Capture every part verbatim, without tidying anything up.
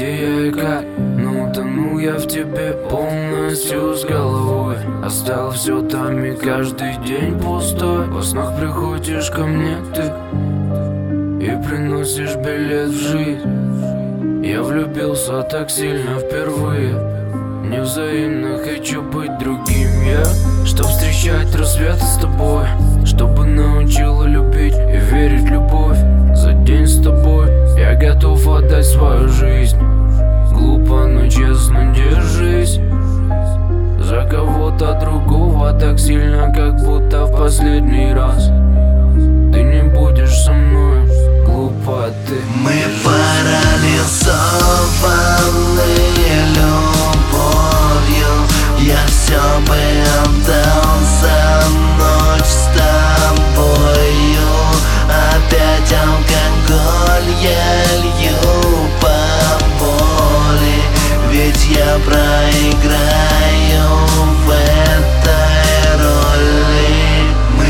где я и как. Но утонул я в тебе полностью с головой. Оставил все там и каждый день пустой. Во снах приходишь ко мне ты и приносишь билет в жизнь. Я влюбился так сильно впервые. Невзаимно хочу быть другим я, чтоб встречать рассветы с тобой, чтобы научила любить и верить в любовь. За день с тобой я готов отдать свою жизнь. Глупо, но честно держись. За кого-то другого так сильно, как будто в последний раз. Ты не будешь со мной, глупо ты. Мы парализованы любовью. Я все бы отдал за ночь с тобою. Опять алкоголь я лью по боли, ведь я проиграю в этой роли. Мы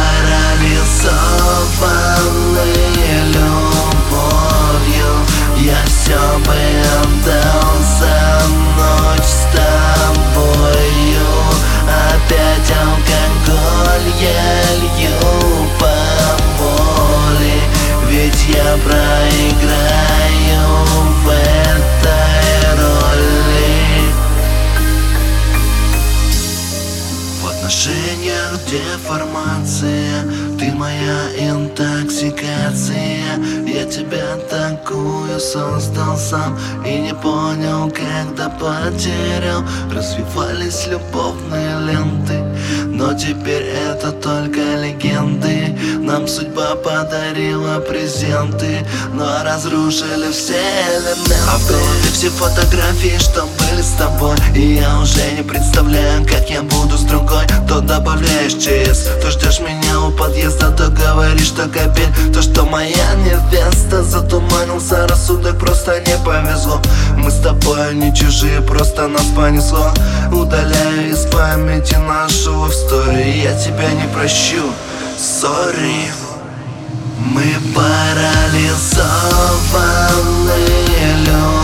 парализованы любовью. Я все бы отдал за ночь с тобою. Опять алкоголь я лью по боли, ведь я проиграю в этой роли. В отношениях деформация, ты моя интоксикация. Я тебя такую создал сам и не понял, когда потерял. Развивались любовные ленты, но теперь это только легенды. Нам судьба подарила презенты, но разрушили все элементы. А в голове все фотографии, что были с тобой, и я уже не представляю, как я буду с другой. То добавляешь ЧС, то ждешь меня у подъезда, то говоришь, что капель. То, что моя невеста, затуманился рассудок, просто не повезло. Мы с тобой не чужие, просто нас понесло. Удаляю из памяти нашу историю, я тебя не прощу, сори. Мы парализованы любовью.